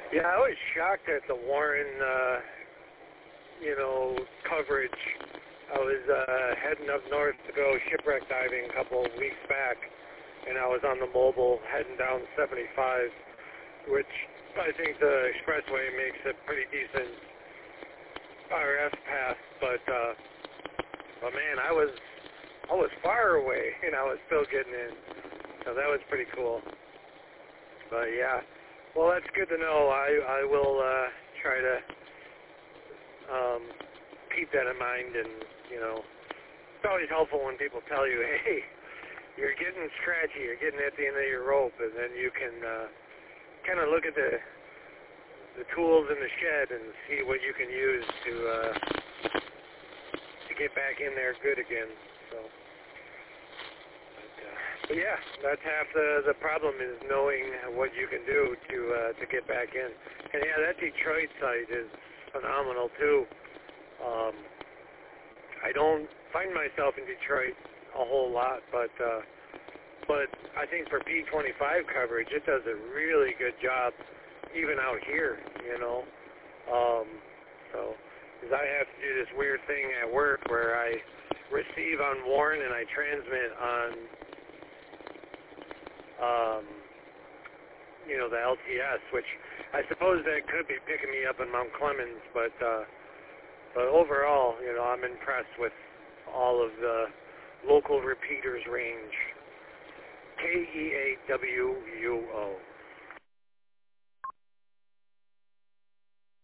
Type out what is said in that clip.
Yeah, I was shocked at the Warren, coverage. I was heading up north to go shipwreck diving a couple of weeks back, and I was on the mobile heading down 75, which I think the expressway makes a pretty decent RF path, but man, I was far away, and I was still getting in, so that was pretty cool. But yeah, well, that's good to know. I will try to keep that in mind, and it's always helpful when people tell you, hey, you're getting scratchy, you're getting at the end of your rope, and then you can kind of look at the tools in the shed and see what you can use to get back in there good again. So, but yeah, that's half the problem is knowing what you can do to get back in. And yeah, that Detroit site is phenomenal too. I don't find myself in Detroit a whole lot, but I think for P25 coverage, it does a really good job, even out here, So, because I have to do this weird thing at work where I receive on Warren and I transmit on, the LTS, which I suppose that could be picking me up in Mount Clemens, but overall, I'm impressed with all of the local repeaters range. KEAWUO.